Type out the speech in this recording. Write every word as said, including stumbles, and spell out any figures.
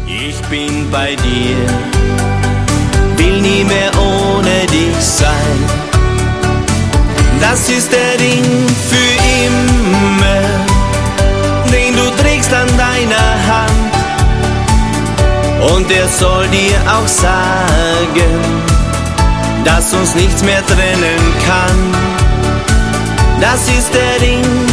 Ich bin bei dir, will nie mehr ohne dich sein. Das ist der Ring für immer, den du trägst an deiner Hand. Und er soll dir auch sagen, dass uns nichts mehr trennen kann. Das ist der Ring